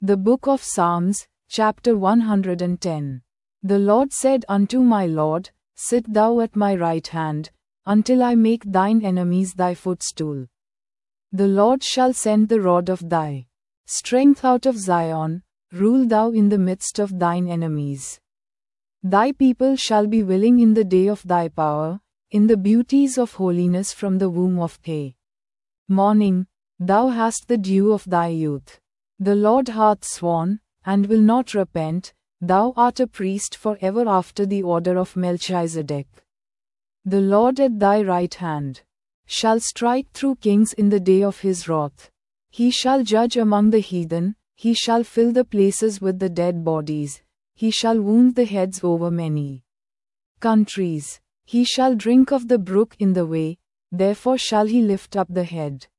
The Book of Psalms, chapter 110. The Lord said unto my Lord, Sit thou at my right hand, until I make thine enemies thy footstool. The Lord shall send the rod of thy strength out of Zion, rule thou in the midst of thine enemies. Thy people shall be willing in the day of thy power, in the beauties of holiness from the womb of day. Morning, thou hast the dew of thy youth. The Lord hath sworn, and will not repent, thou art a priest for ever after the order of Melchizedek. The Lord at thy right hand shall strike through kings in the day of his wrath. He shall judge among the heathen, he shall fill the places with the dead bodies, he shall wound the heads over many countries. He shall drink of the brook in the way, therefore shall he lift up the head.